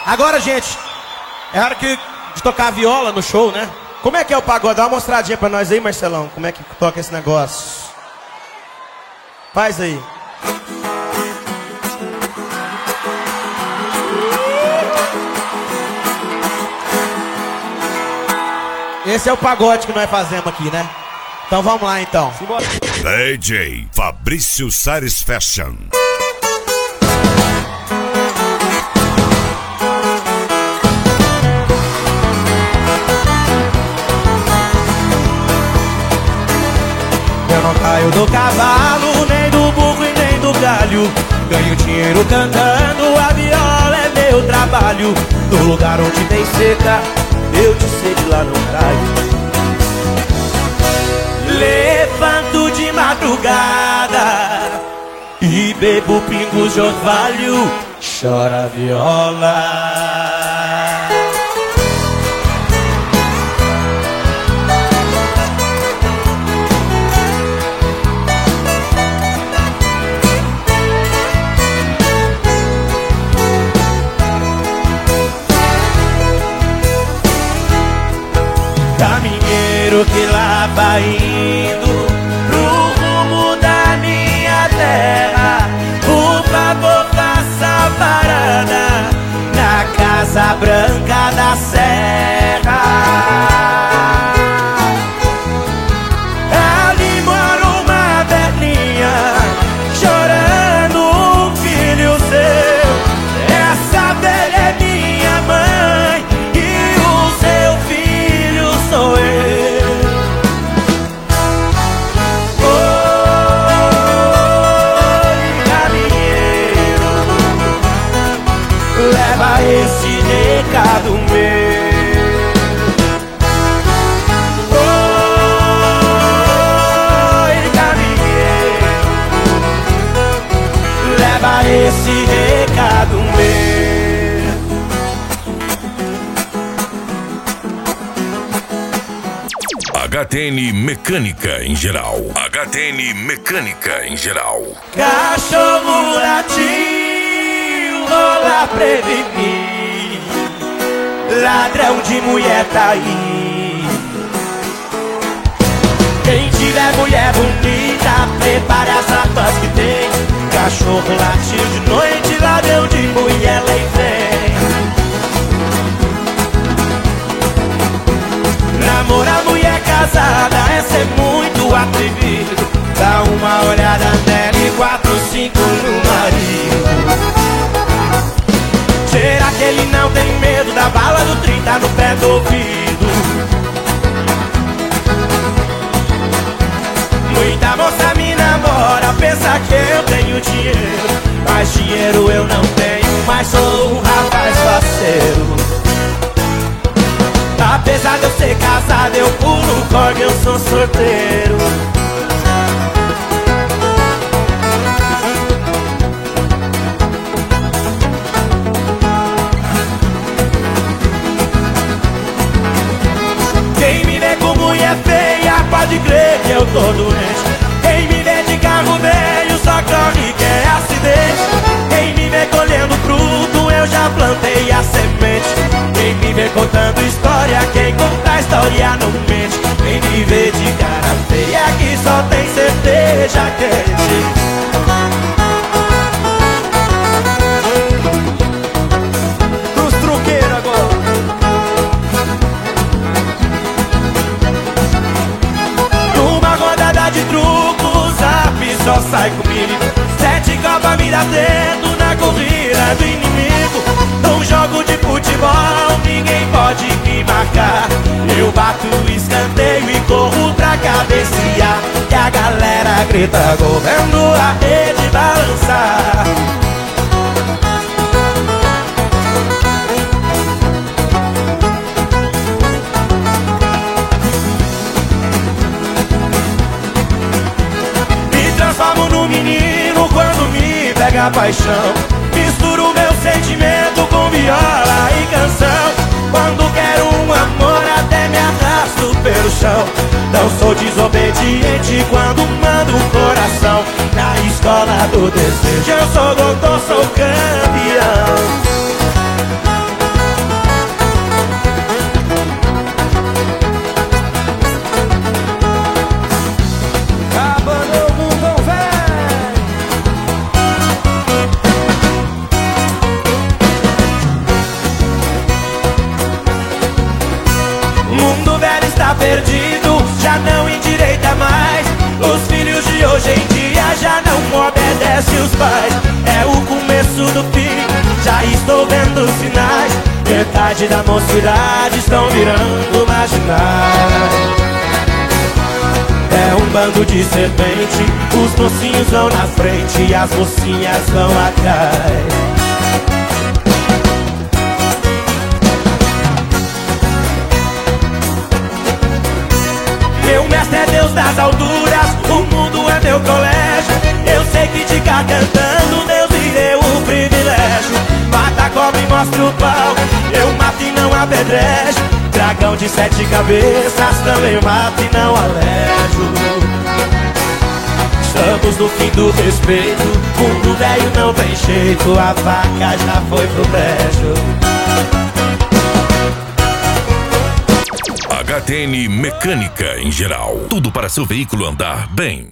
Agora, gente, é hora de tocar viola no show, né? Como é que é o pagode? Dá uma mostradinha pra nós aí, Marcelão. Como é que toca esse negócio? Faz aí. Esse é o pagode que nós fazemos aqui, né? Então vamos lá, então. DJ Fabrício Sares Fashion. Eu não caio do cavalo, nem do burro e nem do galho. Ganho dinheiro cantando, a viola é meu trabalho. No lugar onde tem seca, eu de sede lá não caio. Levanto de madrugada e bebo pingos de orvalho. Chora a viola. Caminheiro que lá vai indo pro rumo da minha terra, por favor faça parada na Casa Branca da Serra. Ali mora uma velhinha chorando um filho seu. Essa velha é minha mãe e o seu filho sou eu. Oi, caminheiro, leva esse recado meu. Oi, caminheiro, leva esse recado meu. HTN Mecânica em geral. HTN Mecânica em geral. Cachorro latiu, rola prevenir. Ladrão de mulher tá aí. Quem tiver mulher bonita, prepare as armas que tem. Cachorro latiu de noite, ladrão de mulher lá vem. Namorar mulher casada é ser muito atrevido. Dá uma olhada nela e 4, 5 no marido. Será que ele não tem medo da bala do 30 no pé do ouvido? Muita moça me namora, pensa que eu tenho dinheiro. Mas dinheiro eu não tenho, mas sou um rapaz faceiro. Apesar de eu ser casado, eu pulo corda, eu sou solteiro. Quem me vê com mulher feia, pode crer que eu tô doente. Quem me vê de carro velho, só corre que é acidente. Quem me vê colhendo fruto, eu já plantei a semente. Quem me vê contando história, quem conta a história não mente. Quem me vê de cara feia, que só tem cerveja quente. Dos truqueiros agora. Numa rodada de truco, o Zap só sai comigo. 7 copas me dá dedo na corrida do inimigo. Num jogo de futebol, ninguém pode me marcar. Eu bato o escanteio e corro pra cabecear. E a galera grita gol, vendo a rede balançar. Me transformo num menino quando me pega a paixão. Misturo meu sentimento com viola e canção. Quando quero um amor até me arrasto pelo chão. Não sou desobediente quando mando o coração. Na escola do desejo eu sou doutor, sou campeão. já não endireita mais. Os filhos de hoje em dia já não obedecem os pais. É o começo do fim, já estou vendo sinais. Metade da mocidade estão virando marginais. É um bando de serpente, os mocinhos vão na frente e as mocinhas vão atrás. Meu mestre é Deus das alturas, o mundo é meu colégio. Eu sei que ficar cantando Deus me deu o privilégio. Mata a cobra e mostra o pau, eu mato e não apedrejo. Dragão de 7 cabeças também mato e não alejo. Estamos no fim do respeito, mundo velho não tem jeito, a vaca já foi pro brejo. HTN Mecânica em geral. Tudo para seu veículo andar bem.